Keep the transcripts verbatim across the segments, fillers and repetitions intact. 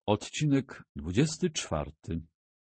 Odcinek dwudziesty czwarty.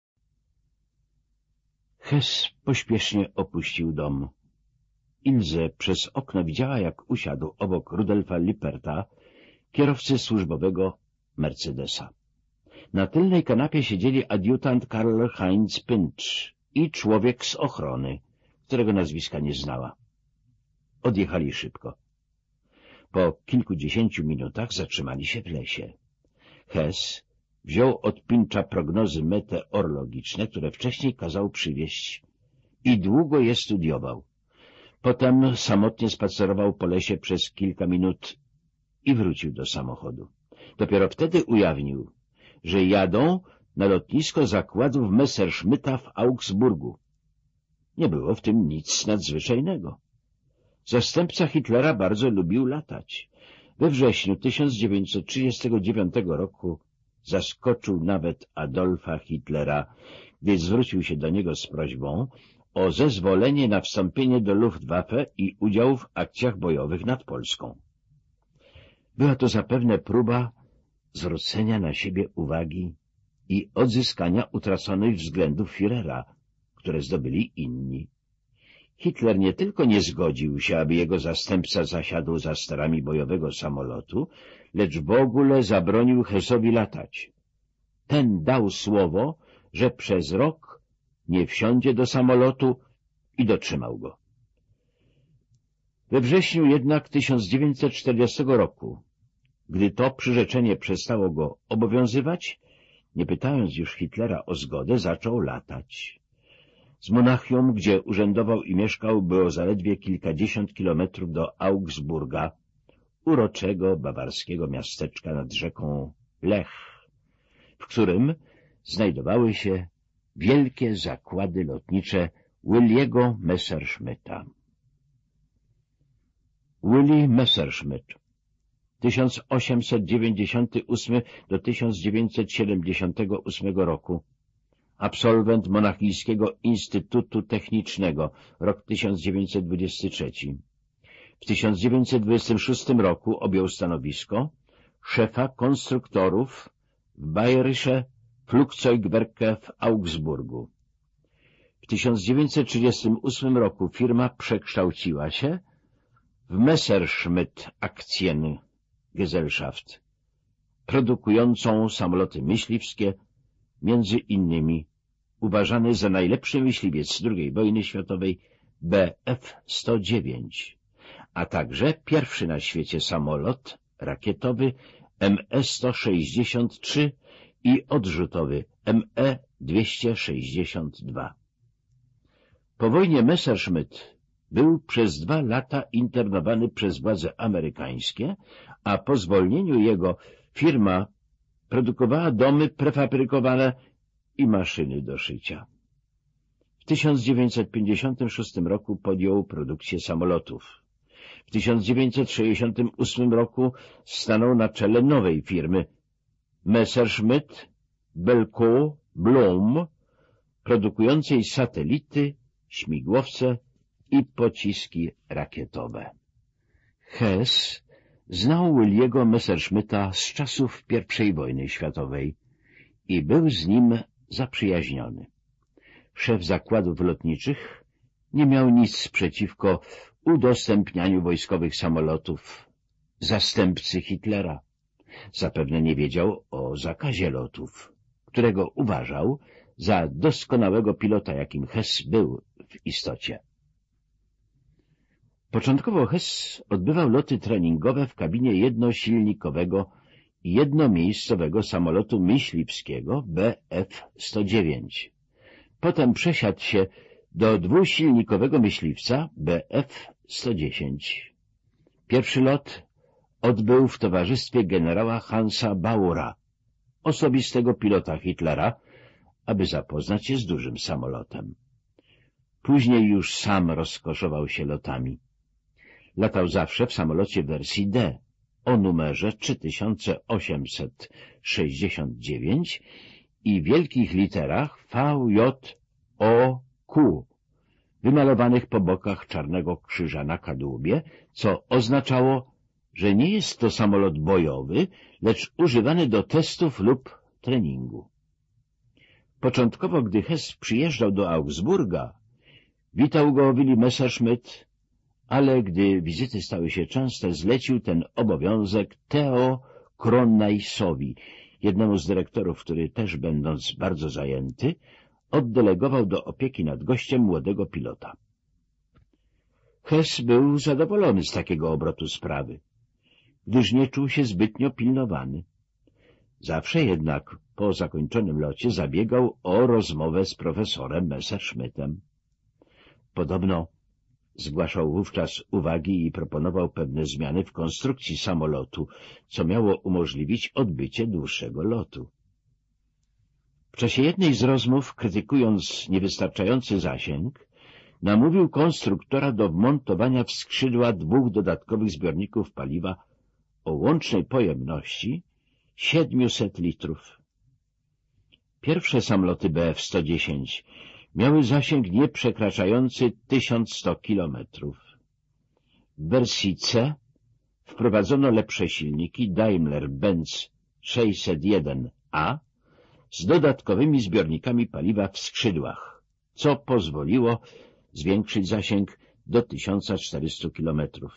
Hess pośpiesznie opuścił dom. Ilze przez okno widziała, jak usiadł obok Rudolfa Lipperta, kierowcy służbowego Mercedesa. Na tylnej kanapie siedzieli adiutant Karl-Heinz Pynch i człowiek z ochrony, którego nazwiska nie znała. Odjechali szybko. Po kilkudziesięciu minutach zatrzymali się w lesie. Hess wziął od Pyncha prognozy meteorologiczne, które wcześniej kazał przywieźć, i długo je studiował. Potem samotnie spacerował po lesie przez kilka minut i wrócił do samochodu. Dopiero wtedy ujawnił, że jadą na lotnisko zakładów Messerschmitta w Augsburgu. Nie było w tym nic nadzwyczajnego. Zastępca Hitlera bardzo lubił latać. We wrześniu tysiąc dziewięćset trzydziestego dziewiątego roku zaskoczył nawet Adolfa Hitlera, gdy zwrócił się do niego z prośbą o zezwolenie na wstąpienie do Luftwaffe i udział w akcjach bojowych nad Polską. Była to zapewne próba zwrócenia na siebie uwagi i odzyskania utraconych względów Führera, które zdobyli inni. Hitler nie tylko nie zgodził się, aby jego zastępca zasiadł za sterami bojowego samolotu, lecz w ogóle zabronił Hessowi latać. Ten dał słowo, że przez rok nie wsiądzie do samolotu i dotrzymał go. We wrześniu jednak tysiąc dziewięćset czterdziestego roku, gdy to przyrzeczenie przestało go obowiązywać, nie pytając już Hitlera o zgodę, zaczął latać. Z Monachium, gdzie urzędował i mieszkał, było zaledwie kilkadziesiąt kilometrów do Augsburga, uroczego bawarskiego miasteczka nad rzeką Lech, w którym znajdowały się wielkie zakłady lotnicze Williego Messerschmitta. Willy Messerschmitt, tysiąc osiemset dziewięćdziesiąty ósmy do tysiąc dziewięćset siedemdziesiątego ósmego roku, absolwent Monachijskiego Instytutu Technicznego, rok tysiąc dziewięćset dwudziesty trzeci. W tysiąc dziewięćset dwudziestym szóstym roku objął stanowisko szefa konstruktorów w Bayerische Flugzeugwerke w Augsburgu. W tysiąc dziewięćset trzydziestym ósmym roku firma przekształciła się w Messerschmitt Aktiengesellschaft, produkującą samoloty myśliwskie, między innymi uważany za najlepszy myśliwiec drugiej wojny światowej B F sto dziewięć, a także pierwszy na świecie samolot rakietowy M E sto sześćdziesiąt trzy i odrzutowy M E dwieście sześćdziesiąt dwa. Po wojnie Messerschmitt był przez dwa lata internowany przez władze amerykańskie, a po zwolnieniu jego firma produkowała domy prefabrykowane i maszyny do szycia. W tysiąc dziewięćset pięćdziesiątym szóstym roku podjął produkcję samolotów. W tysiąc dziewięćset sześćdziesiątym ósmym roku stanął na czele nowej firmy Messerschmitt Belco Blohm, produkującej satelity, śmigłowce i pociski rakietowe. Hess znał Williego Messerschmitta z czasów pierwszej wojny światowej i był z nim zaprzyjaźniony. Szef zakładów lotniczych nie miał nic przeciwko udostępnianiu wojskowych samolotów zastępcy Hitlera. Zapewne nie wiedział o zakazie lotów, którego uważał za doskonałego pilota, jakim Hess był w istocie. Początkowo Hess odbywał loty treningowe w kabinie jednosilnikowego i jednomiejscowego samolotu myśliwskiego B F sto dziewięć. Potem przesiadł się do dwusilnikowego myśliwca B F sto dziesięć. Pierwszy lot odbył w towarzystwie generała Hansa Baura, osobistego pilota Hitlera, aby zapoznać się z dużym samolotem. Później już sam rozkoszował się lotami. Latał zawsze w samolocie wersji D o numerze trzy tysiące osiemset sześćdziesiąt dziewięć i wielkich literach V J O Q, wymalowanych po bokach czarnego krzyża na kadłubie, co oznaczało, że nie jest to samolot bojowy, lecz używany do testów lub treningu. Początkowo, gdy Hess przyjeżdżał do Augsburga, witał go Willy Messerschmitt, ale gdy wizyty stały się częste, zlecił ten obowiązek Theo Kroneisowi, jednemu z dyrektorów, który też będąc bardzo zajęty, oddelegował do opieki nad gościem młodego pilota. Hess był zadowolony z takiego obrotu sprawy, gdyż nie czuł się zbytnio pilnowany. Zawsze jednak po zakończonym locie zabiegał o rozmowę z profesorem Messerschmittem. Podobno zgłaszał wówczas uwagi i proponował pewne zmiany w konstrukcji samolotu, co miało umożliwić odbycie dłuższego lotu. W czasie jednej z rozmów, krytykując niewystarczający zasięg, namówił konstruktora do wmontowania w skrzydła dwóch dodatkowych zbiorników paliwa o łącznej pojemności siedmiuset litrów. Pierwsze samoloty B F sto dziesięć miały zasięg nie przekraczający tysiąc sto kilometrów. W wersji C wprowadzono lepsze silniki Daimler-Benz sześćset jeden A z dodatkowymi zbiornikami paliwa w skrzydłach, co pozwoliło zwiększyć zasięg do tysiąca czterystu kilometrów.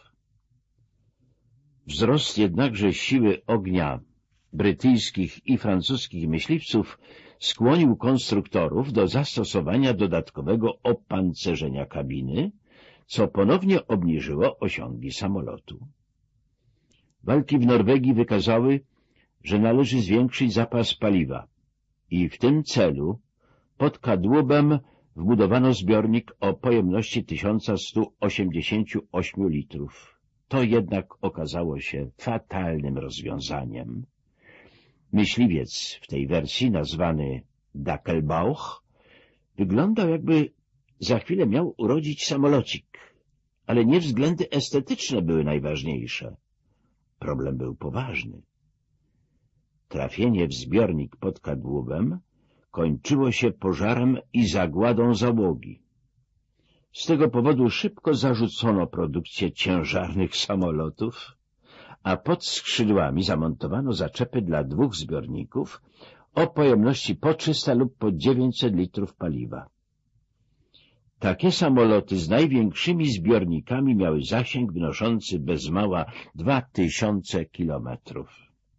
Wzrost jednakże siły ognia brytyjskich i francuskich myśliwców skłonił konstruktorów do zastosowania dodatkowego opancerzenia kabiny, co ponownie obniżyło osiągi samolotu. Walki w Norwegii wykazały, że należy zwiększyć zapas paliwa i w tym celu pod kadłubem wbudowano zbiornik o pojemności tysiąc sto osiemdziesiąt osiem litrów. To jednak okazało się fatalnym rozwiązaniem. Myśliwiec w tej wersji, nazwany Dackelbauch, wyglądał, jakby za chwilę miał urodzić samolocik, ale nie względy estetyczne były najważniejsze. Problem był poważny. Trafienie w zbiornik pod kadłubem kończyło się pożarem i zagładą załogi. Z tego powodu szybko zarzucono produkcję ciężarnych samolotów, a pod skrzydłami zamontowano zaczepy dla dwóch zbiorników o pojemności po trzysta lub po dziewięćset litrów paliwa. Takie samoloty z największymi zbiornikami miały zasięg wynoszący bez mała dwa tysiące kilometrów.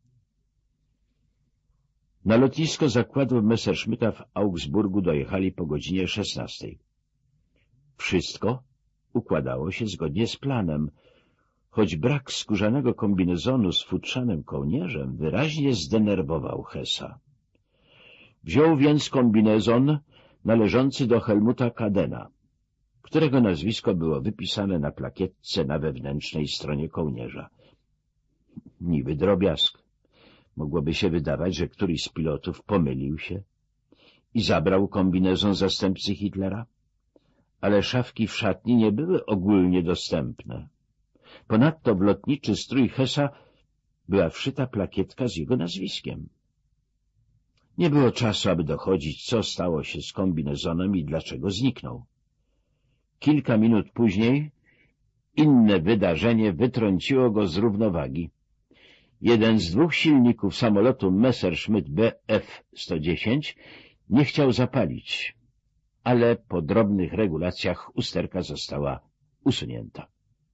Na lotnisko zakładu Messerschmitta w Augsburgu dojechali po godzinie szesnastej. Wszystko układało się zgodnie z planem, choć brak skórzanego kombinezonu z futrzanym kołnierzem wyraźnie zdenerwował Hessa. Wziął więc kombinezon należący do Helmuta Kadena, którego nazwisko było wypisane na plakietce na wewnętrznej stronie kołnierza. Niby drobiazg. Mogłoby się wydawać, że któryś z pilotów pomylił się i zabrał kombinezon zastępcy Hitlera, ale szafki w szatni nie były ogólnie dostępne. Ponadto w lotniczy strój Hessa była wszyta plakietka z jego nazwiskiem. Nie było czasu, aby dochodzić, co stało się z kombinezonem i dlaczego zniknął. Kilka minut później inne wydarzenie wytrąciło go z równowagi. Jeden z dwóch silników samolotu Messerschmitt B F sto dziesięć nie chciał zapalić, ale po drobnych regulacjach usterka została usunięta.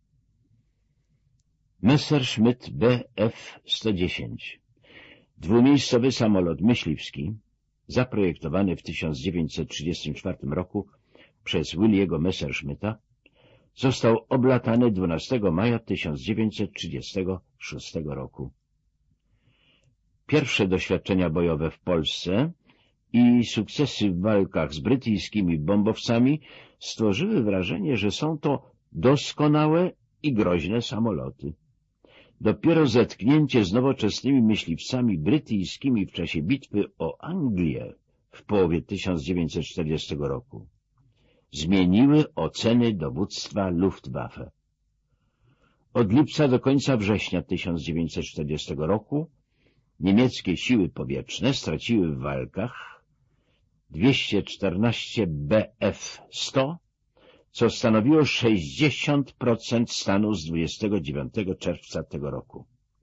Messerschmitt B F sto dziesięć, dwumiejscowy samolot myśliwski, zaprojektowany w tysiąc dziewięćset trzydziestym czwartym roku przez Williego Messerschmitta, został oblatany dwunastego maja tysiąc dziewięćset trzydziestego szóstego roku. Pierwsze doświadczenia bojowe w Polsce i sukcesy w walkach z brytyjskimi bombowcami stworzyły wrażenie, że są to doskonałe i groźne samoloty. Dopiero zetknięcie z nowoczesnymi myśliwcami brytyjskimi w czasie bitwy o Anglię w połowie tysiąc dziewięćset czterdziestego roku zmieniły oceny dowództwa Luftwaffe. Od lipca do końca września tysiąc dziewięćset czterdziestego roku niemieckie siły powietrzne straciły w walkach dwieście czternaście B F sto, co stanowiło sześćdziesiąt procent stanu z dwudziestego dziewiątego czerwca tego roku.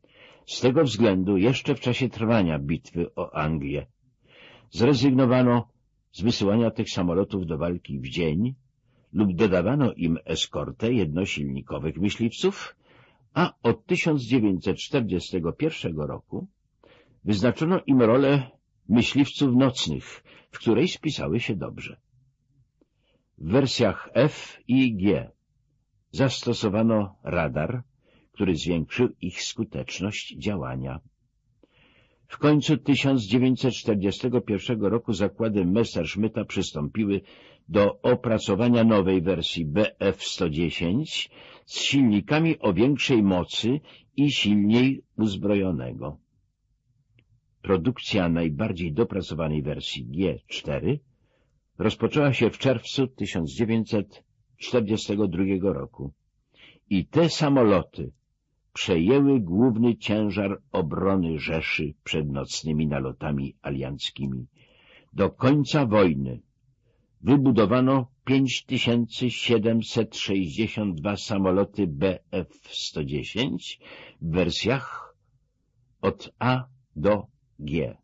Z tego względu jeszcze w czasie trwania bitwy o Anglię zrezygnowano z wysyłania tych samolotów do walki w dzień lub dodawano im eskortę jednosilnikowych myśliwców, a od tysiąc dziewięćset czterdziestego pierwszego roku wyznaczono im rolę myśliwców nocnych, w której spisały się dobrze. W wersjach F i G zastosowano radar, który zwiększył ich skuteczność działania. W końcu tysiąc dziewięćset czterdziestego pierwszego roku zakłady Messerschmitta przystąpiły do opracowania nowej wersji B F sto dziesięć z silnikami o większej mocy i silniej uzbrojonego. Produkcja najbardziej dopracowanej wersji G cztery rozpoczęła się w czerwcu tysiąc dziewięćset czterdziestego drugiego roku i te samoloty przejęły główny ciężar obrony Rzeszy przed nocnymi nalotami alianckimi. Do końca wojny wybudowano pięć tysięcy siedemset sześćdziesiąt dwa samoloty B F sto dziesięć w wersjach od A do G.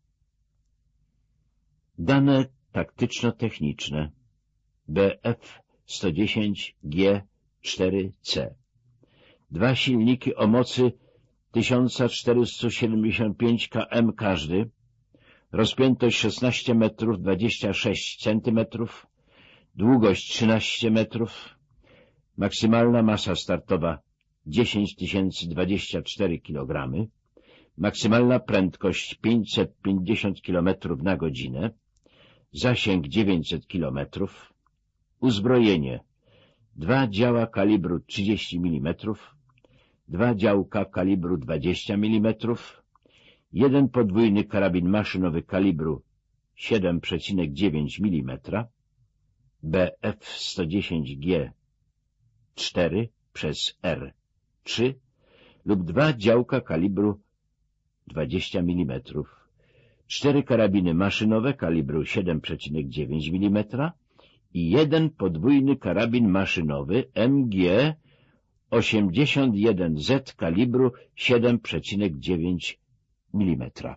Dane taktyczno-techniczne B F sto dziesięć G cztery C. Dwa silniki o mocy tysiąc czterysta siedemdziesiąt pięć kilometrów każdy, rozpiętość szesnaście metrów dwadzieścia sześć centymetrów, długość trzynaście metrów, maksymalna masa startowa dziesięć tysięcy dwadzieścia cztery kilogramy, maksymalna prędkość pięćset pięćdziesiąt kilometrów na godzinę, zasięg dziewięćset kilometrów, uzbrojenie dwa działa kalibru trzydzieści milimetrów, dwa działka kalibru dwadzieścia milimetrów, jeden podwójny karabin maszynowy kalibru siedem przecinek dziewięć milimetra, B F sto dziesięć G cztery przez R trzy lub dwa działka kalibru dwadzieścia milimetrów, cztery karabiny maszynowe kalibru siedem przecinek dziewięć milimetra i jeden podwójny karabin maszynowy M G osiemdziesiąt jeden Z kalibru siedem przecinek dziewięć milimetra.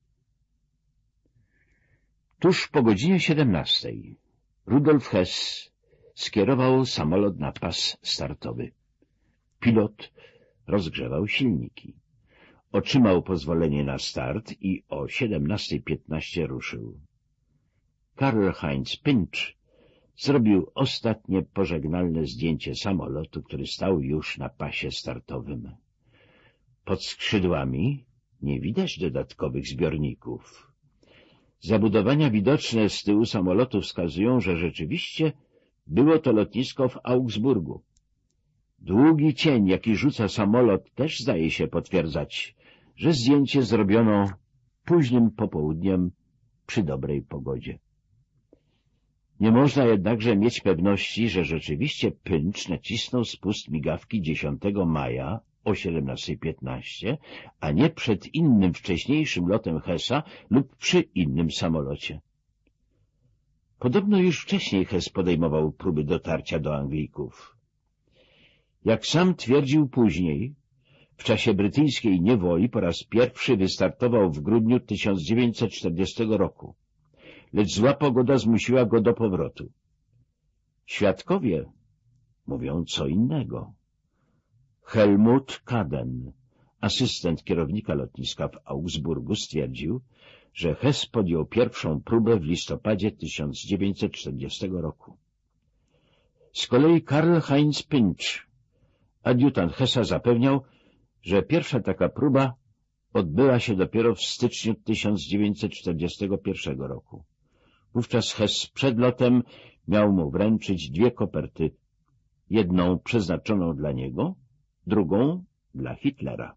Tuż po godzinie siedemnastej Rudolf Hess skierował samolot na pas startowy. Pilot rozgrzewał silniki. Otrzymał pozwolenie na start i o siedemnasta piętnaście ruszył. Karl-Heinz Pintsch zrobił ostatnie pożegnalne zdjęcie samolotu, który stał już na pasie startowym. Pod skrzydłami nie widać dodatkowych zbiorników. Zabudowania widoczne z tyłu samolotu wskazują, że rzeczywiście było to lotnisko w Augsburgu. Długi cień, jaki rzuca samolot, też zdaje się potwierdzać, że zdjęcie zrobiono późnym popołudniem przy dobrej pogodzie. Nie można jednakże mieć pewności, że rzeczywiście Pintsch nacisnął spust migawki dziesiątego maja o siedemnasta piętnaście, a nie przed innym wcześniejszym lotem Hessa lub przy innym samolocie. Podobno już wcześniej Hess podejmował próby dotarcia do Anglików. Jak sam twierdził później, w czasie brytyjskiej niewoli po raz pierwszy wystartował w grudniu tysiąc dziewięćset czterdziestego roku, lecz zła pogoda zmusiła go do powrotu. Świadkowie mówią co innego. Helmut Kaden, asystent kierownika lotniska w Augsburgu, stwierdził, że Hess podjął pierwszą próbę w listopadzie tysiąc dziewięćset czterdziestego roku. Z kolei Karl-Heinz Pintsch, adiutant Hessa, zapewniał, że pierwsza taka próba odbyła się dopiero w styczniu tysiąc dziewięćset czterdziestego pierwszego roku. Wówczas Hess przed lotem miał mu wręczyć dwie koperty, jedną przeznaczoną dla niego, drugą dla Hitlera.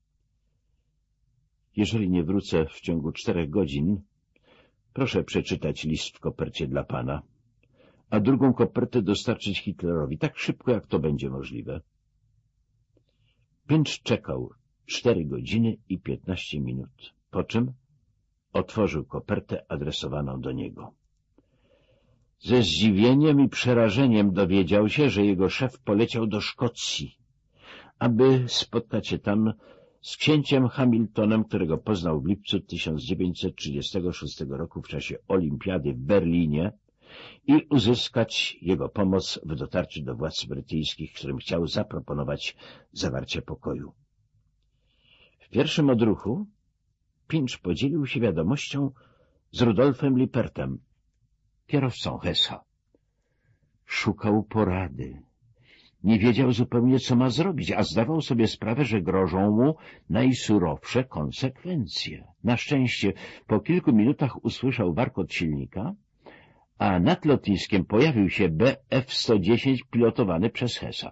Jeżeli nie wrócę w ciągu czterech godzin, proszę przeczytać list w kopercie dla pana, a drugą kopertę dostarczyć Hitlerowi tak szybko, jak to będzie możliwe. Pintsch czekał cztery godziny i piętnaście minut, po czym otworzył kopertę adresowaną do niego. Ze zdziwieniem i przerażeniem dowiedział się, że jego szef poleciał do Szkocji, aby spotkać się tam z księciem Hamiltonem, którego poznał w lipcu tysiąc dziewięćset trzydziestego szóstego roku w czasie olimpiady w Berlinie, i uzyskać jego pomoc w dotarciu do władz brytyjskich, którym chciał zaproponować zawarcie pokoju. W pierwszym odruchu Pinch podzielił się wiadomością z Rudolfem Lippertem, kierowcą Hessa. Szukał porady. Nie wiedział zupełnie, co ma zrobić, a zdawał sobie sprawę, że grożą mu najsurowsze konsekwencje. Na szczęście po kilku minutach usłyszał warkot silnika, a nad lotniskiem pojawił się B F sto dziesięć pilotowany przez Hessa.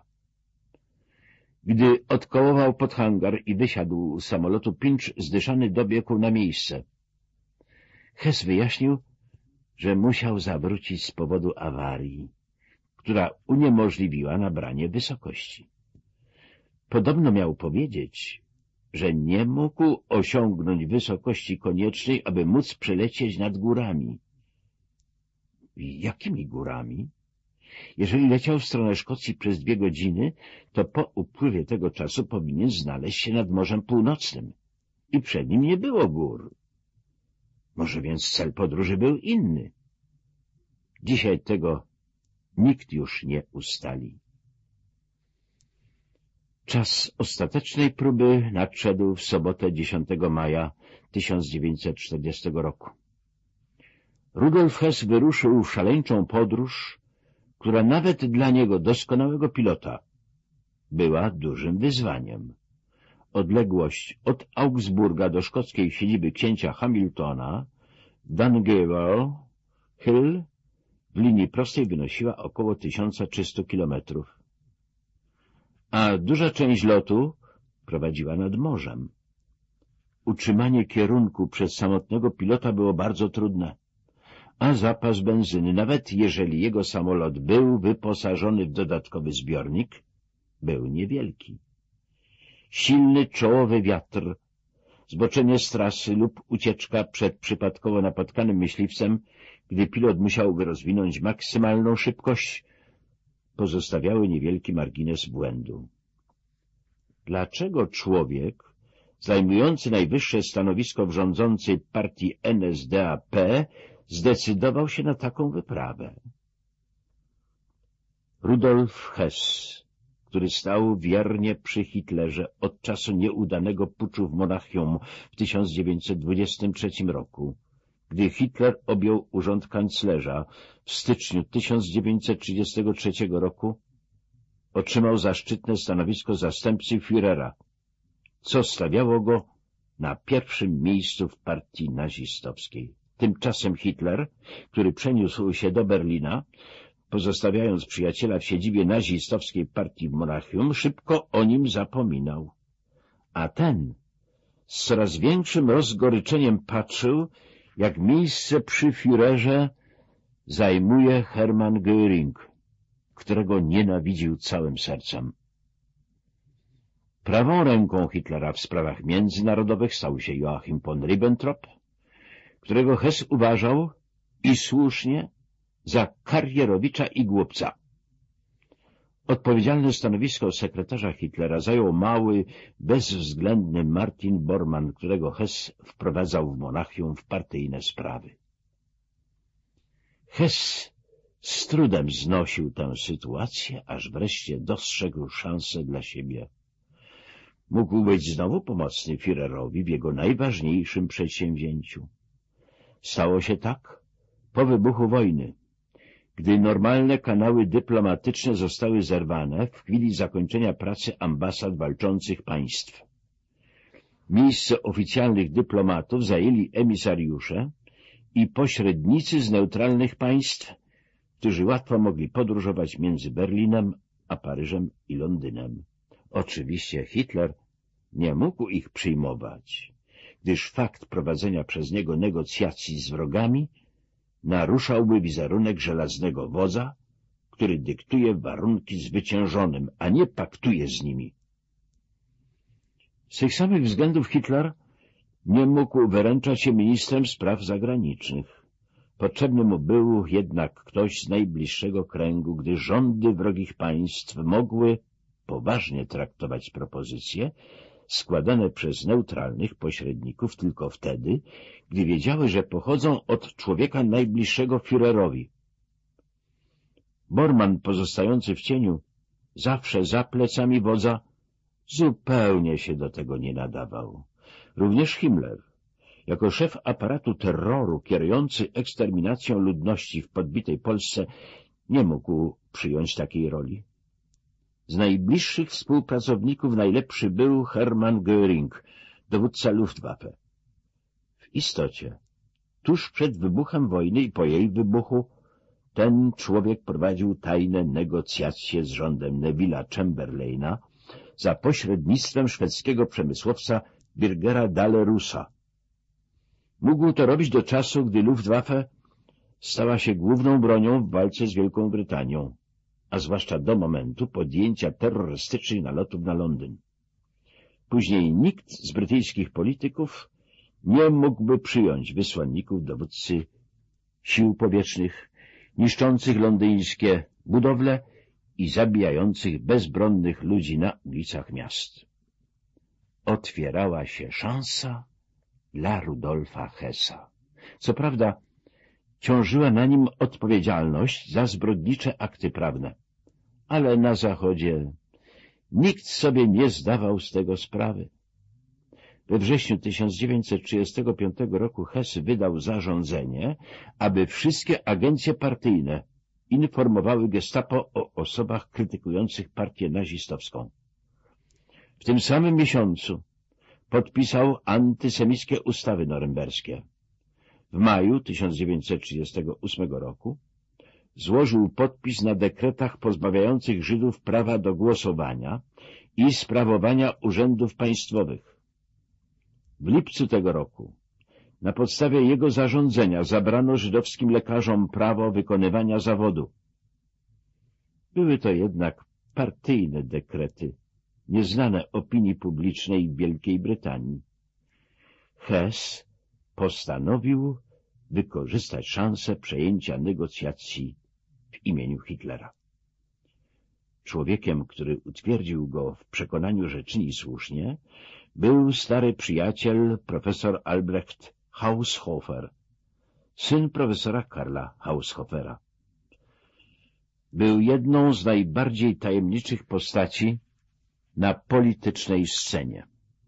Gdy odkołował pod hangar i wysiadł z samolotu, Pinch zdyszany dobiegł na miejsce. Hess wyjaśnił, że musiał zawrócić z powodu awarii, która uniemożliwiła nabranie wysokości. Podobno miał powiedzieć, że nie mógł osiągnąć wysokości koniecznej, aby móc przelecieć nad górami. Jakimi górami? Jeżeli leciał w stronę Szkocji przez dwie godziny, to po upływie tego czasu powinien znaleźć się nad Morzem Północnym i przed nim nie było gór. Może więc cel podróży był inny. Dzisiaj tego nikt już nie ustali. Czas ostatecznej próby nadszedł w sobotę dziesiątego maja tysiąc dziewięćset czterdziestego roku. Rudolf Hess wyruszył w szaleńczą podróż, która nawet dla niego, doskonałego pilota, była dużym wyzwaniem. Odległość od Augsburga do szkockiej siedziby księcia Hamiltona, Dungavel Hill, w linii prostej wynosiła około tysiąc trzysta kilometrów, a duża część lotu prowadziła nad morzem. Utrzymanie kierunku przez samotnego pilota było bardzo trudne, a zapas benzyny, nawet jeżeli jego samolot był wyposażony w dodatkowy zbiornik, był niewielki. Silny czołowy wiatr, zboczenie z trasy lub ucieczka przed przypadkowo napotkanym myśliwcem, gdy pilot musiałby rozwinąć maksymalną szybkość, pozostawiały niewielki margines błędu. Dlaczego człowiek zajmujący najwyższe stanowisko w rządzącej partii N S D A P zdecydował się na taką wyprawę? Rudolf Hess, który stał wiernie przy Hitlerze od czasu nieudanego puczu w Monachium w tysiąc dziewięćset dwudziestym trzecim roku, gdy Hitler objął urząd kanclerza w styczniu tysiąc dziewięćset trzydziestego trzeciego roku, otrzymał zaszczytne stanowisko zastępcy Führera, co stawiało go na pierwszym miejscu w partii nazistowskiej. Tymczasem Hitler, który przeniósł się do Berlina, pozostawiając przyjaciela w siedzibie nazistowskiej partii w Monachium, szybko o nim zapominał. A ten z coraz większym rozgoryczeniem patrzył, jak miejsce przy Führerze zajmuje Hermann Göring, którego nienawidził całym sercem. Prawą ręką Hitlera w sprawach międzynarodowych stał się Joachim von Ribbentrop, którego Hess uważał, i słusznie, za karierowicza i głupca. Odpowiedzialne stanowisko sekretarza Hitlera zajął mały, bezwzględny Martin Bormann, którego Hess wprowadzał w Monachium w partyjne sprawy. Hess z trudem znosił tę sytuację, aż wreszcie dostrzegł szansę dla siebie. Mógł być znowu pomocny Führerowi w jego najważniejszym przedsięwzięciu. Stało się tak po wybuchu wojny, gdy normalne kanały dyplomatyczne zostały zerwane w chwili zakończenia pracy ambasad walczących państw. Miejsce oficjalnych dyplomatów zajęli emisariusze i pośrednicy z neutralnych państw, którzy łatwo mogli podróżować między Berlinem a Paryżem i Londynem. Oczywiście Hitler nie mógł ich przyjmować, gdyż fakt prowadzenia przez niego negocjacji z wrogami naruszałby wizerunek żelaznego wodza, który dyktuje warunki zwyciężonym, a nie paktuje z nimi. Z tych samych względów Hitler nie mógł wyręczać się ministrem spraw zagranicznych. Potrzebny mu był jednak ktoś z najbliższego kręgu, gdy rządy wrogich państw mogły poważnie traktować propozycję składane przez neutralnych pośredników tylko wtedy, gdy wiedziały, że pochodzą od człowieka najbliższego Führerowi. Bormann, pozostający w cieniu, zawsze za plecami wodza, zupełnie się do tego nie nadawał. Również Himmler, jako szef aparatu terroru kierujący eksterminacją ludności w podbitej Polsce, nie mógł przyjąć takiej roli. Z najbliższych współpracowników najlepszy był Hermann Göring, dowódca Luftwaffe. W istocie, tuż przed wybuchem wojny i po jej wybuchu, ten człowiek prowadził tajne negocjacje z rządem Neville'a Chamberlaina za pośrednictwem szwedzkiego przemysłowca Birgera Dahlerusa. Mógł to robić do czasu, gdy Luftwaffe stała się główną bronią w walce z Wielką Brytanią, a zwłaszcza do momentu podjęcia terrorystycznych nalotów na Londyn. Później nikt z brytyjskich polityków nie mógłby przyjąć wysłanników dowódcy sił powietrznych, niszczących londyńskie budowle i zabijających bezbronnych ludzi na ulicach miast. Otwierała się szansa dla Rudolfa Hessa. Co prawda ciążyła na nim odpowiedzialność za zbrodnicze akty prawne, ale na Zachodzie nikt sobie nie zdawał z tego sprawy. We wrześniu tysiąc dziewięćset trzydziestego piątego roku Hess wydał zarządzenie, aby wszystkie agencje partyjne informowały Gestapo o osobach krytykujących partię nazistowską. W tym samym miesiącu podpisał antysemickie ustawy norymberskie. W maju tysiąc dziewięćset trzydziestego ósmego roku złożył podpis na dekretach pozbawiających Żydów prawa do głosowania i sprawowania urzędów państwowych. W lipcu tego roku na podstawie jego zarządzenia zabrano żydowskim lekarzom prawo wykonywania zawodu. Były to jednak partyjne dekrety, nieznane opinii publicznej w Wielkiej Brytanii. Hess postanowił wykorzystać szansę przejęcia negocjacji w imieniu Hitlera. Człowiekiem, który utwierdził go w przekonaniu, że czyni słusznie, był stary przyjaciel profesor Albrecht Haushofer, syn profesora Karla Haushofera. Był jedną z najbardziej tajemniczych postaci na politycznej scenie.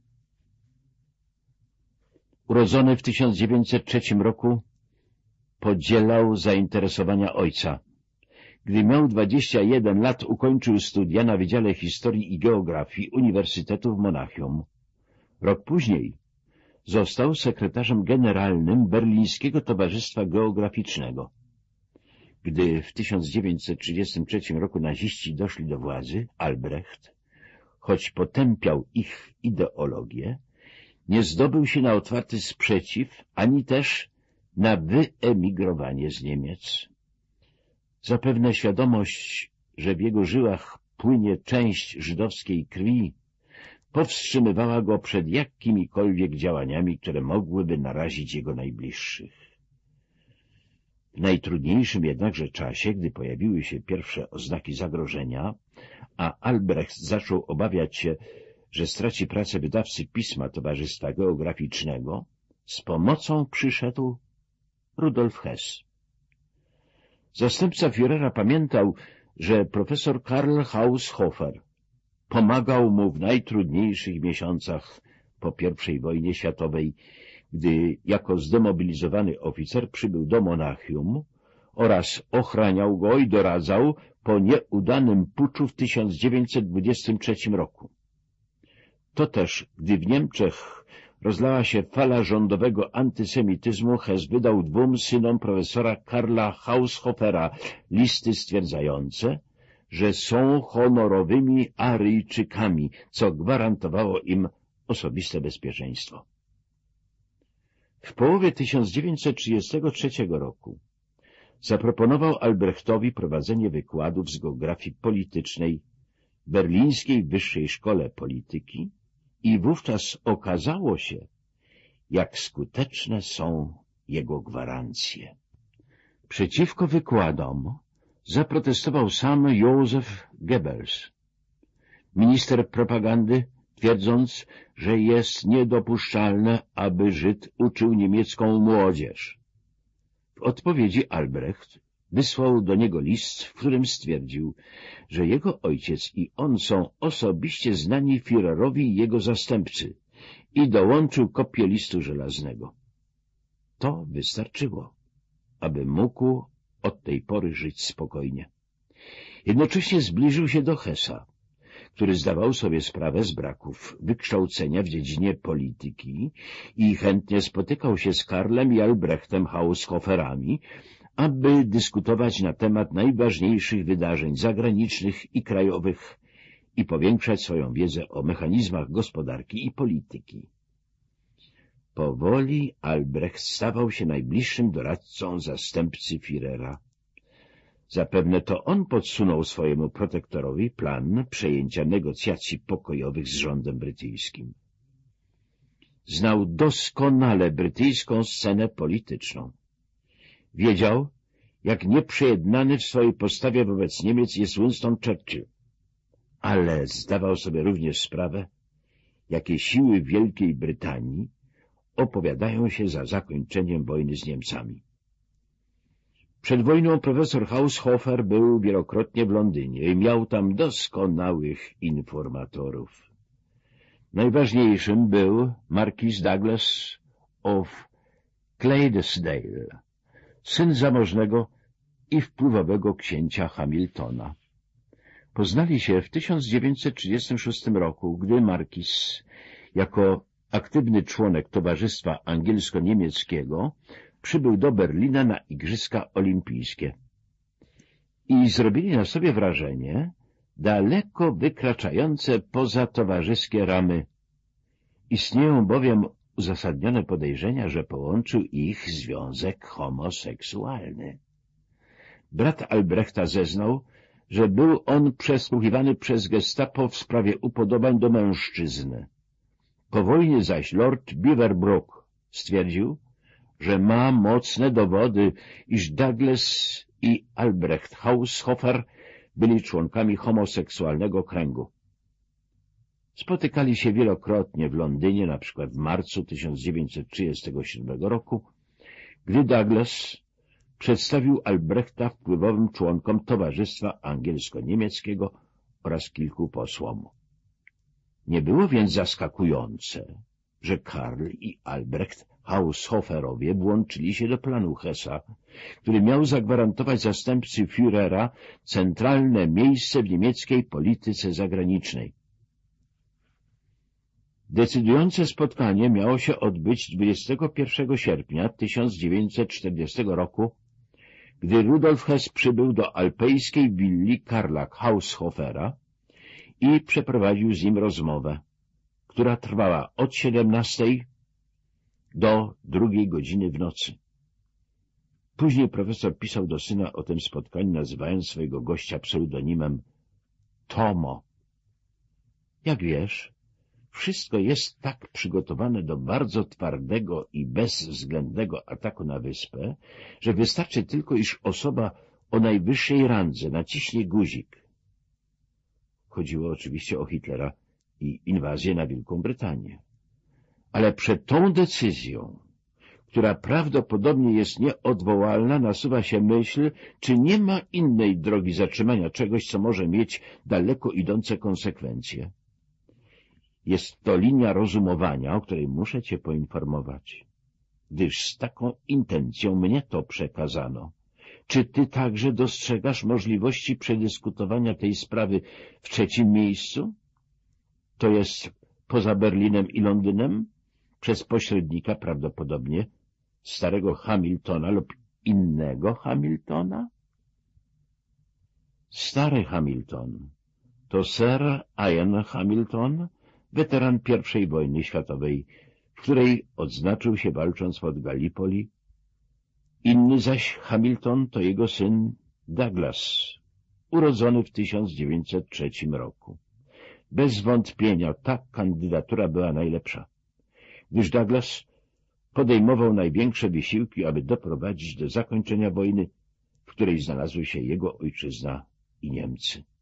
Urodzony w tysiąc dziewięćset trzecim roku, podzielał zainteresowania ojca. Gdy miał dwadzieścia jeden lat, ukończył studia na Wydziale Historii i Geografii Uniwersytetu w Monachium. Rok później został sekretarzem generalnym Berlińskiego Towarzystwa Geograficznego. Gdy w tysiąc dziewięćset trzydziestym trzecim roku naziści doszli do władzy, Albrecht, choć potępiał ich ideologię, nie zdobył się na otwarty sprzeciw, ani też na wyemigrowanie z Niemiec. Zapewne świadomość, że w jego żyłach płynie część żydowskiej krwi, powstrzymywała go przed jakimikolwiek działaniami, które mogłyby narazić jego najbliższych. W najtrudniejszym jednakże czasie, gdy pojawiły się pierwsze oznaki zagrożenia, a Albrecht zaczął obawiać się, że straci pracę wydawcy pisma Towarzystwa Geograficznego, z pomocą przyszedł Rudolf Hess. Zastępca Führera pamiętał, że profesor Karl Haushofer pomagał mu w najtrudniejszych miesiącach po pierwszej wojnie światowej, gdy jako zdemobilizowany oficer przybył do Monachium oraz ochraniał go i doradzał po nieudanym puczu w tysiąc dziewięćset dwudziestym trzecim roku. To też, gdy w Niemczech rozlała się fala rządowego antysemityzmu, Hess wydał dwóm synom profesora Karla Haushofera listy stwierdzające, że są honorowymi Aryjczykami, co gwarantowało im osobiste bezpieczeństwo. W połowie tysiąc dziewięćset trzydziestego trzeciego roku zaproponował Albrechtowi prowadzenie wykładów z geografii politycznej w Berlińskiej Wyższej Szkole Polityki i wówczas okazało się, jak skuteczne są jego gwarancje. Przeciwko wykładom zaprotestował sam Józef Goebbels, minister propagandy twierdząc, że jest niedopuszczalne, aby Żyd uczył niemiecką młodzież. W odpowiedzi Albrecht wysłał do niego list, w którym stwierdził, że jego ojciec i on są osobiście znani Führerowi i jego zastępcy, i dołączył kopię listu żelaznego. To wystarczyło, aby mógł od tej pory żyć spokojnie. Jednocześnie zbliżył się do Hessa, który zdawał sobie sprawę z braków wykształcenia w dziedzinie polityki i chętnie spotykał się z Karlem i Albrechtem Haushoferami, aby dyskutować na temat najważniejszych wydarzeń zagranicznych i krajowych i powiększać swoją wiedzę o mechanizmach gospodarki i polityki. Powoli Albrecht stawał się najbliższym doradcą zastępcy Führera. Zapewne to on podsunął swojemu protektorowi plan przejęcia negocjacji pokojowych z rządem brytyjskim. Znał doskonale brytyjską scenę polityczną. Wiedział, jak nieprzejednany w swojej postawie wobec Niemiec jest Winston Churchill, ale zdawał sobie również sprawę, jakie siły Wielkiej Brytanii opowiadają się za zakończeniem wojny z Niemcami. Przed wojną profesor Haushofer był wielokrotnie w Londynie i miał tam doskonałych informatorów. Najważniejszym był markiz Douglas of Clydesdale, syn zamożnego i wpływowego księcia Hamiltona. Poznali się w tysiąc dziewięćset trzydziestym szóstym roku, gdy markiz jako aktywny członek Towarzystwa Angielsko-Niemieckiego przybył do Berlina na Igrzyska Olimpijskie. I zrobili na sobie wrażenie daleko wykraczające poza towarzyskie ramy. Istnieją bowiem uzasadnione podejrzenia, że połączył ich związek homoseksualny. Brat Albrechta zeznał, że był on przesłuchiwany przez gestapo w sprawie upodobań do mężczyzny. Po wojnie zaś lord Beaverbrook stwierdził, że ma mocne dowody, iż Douglas i Albrecht Haushofer byli członkami homoseksualnego kręgu. Spotykali się wielokrotnie w Londynie, na przykład w marcu tysiąc dziewięćset trzydziestego siódmego roku, gdy Douglas przedstawił Albrechta wpływowym członkom Towarzystwa Angielsko-Niemieckiego oraz kilku posłom. Nie było więc zaskakujące, że Karl i Albrecht Haushoferowie włączyli się do planu Hessa, który miał zagwarantować zastępcy Führera centralne miejsce w niemieckiej polityce zagranicznej. Decydujące spotkanie miało się odbyć dwudziestego pierwszego sierpnia tysiąc dziewięćset czterdziestego roku, gdy Rudolf Hess przybył do alpejskiej willi Karla Haushofera i przeprowadził z nim rozmowę, która trwała od siedemnastej do drugiej godziny w nocy. Później profesor pisał do syna o tym spotkaniu, nazywając swojego gościa pseudonimem Tomo. Jak wiesz, wszystko jest tak przygotowane do bardzo twardego i bezwzględnego ataku na wyspę, że wystarczy tylko, iż osoba o najwyższej randze naciśnie guzik. Chodziło oczywiście o Hitlera i inwazję na Wielką Brytanię. Ale przed tą decyzją, która prawdopodobnie jest nieodwołalna, nasuwa się myśl, czy nie ma innej drogi zatrzymania czegoś, co może mieć daleko idące konsekwencje. Jest to linia rozumowania, o której muszę cię poinformować, gdyż z taką intencją mnie to przekazano. Czy ty także dostrzegasz możliwości przedyskutowania tej sprawy w trzecim miejscu? To jest poza Berlinem i Londynem? Przez pośrednika prawdopodobnie starego Hamiltona lub innego Hamiltona? Stary Hamilton to Sir Ian Hamilton, weteran pierwszej wojny światowej, w której odznaczył się walcząc pod Gallipoli. Inny zaś Hamilton to jego syn Douglas, urodzony w tysiąc dziewięćset trzecim roku. Bez wątpienia ta kandydatura była najlepsza, gdyż Douglas podejmował największe wysiłki, aby doprowadzić do zakończenia wojny, w której znalazły się jego ojczyzna i Niemcy.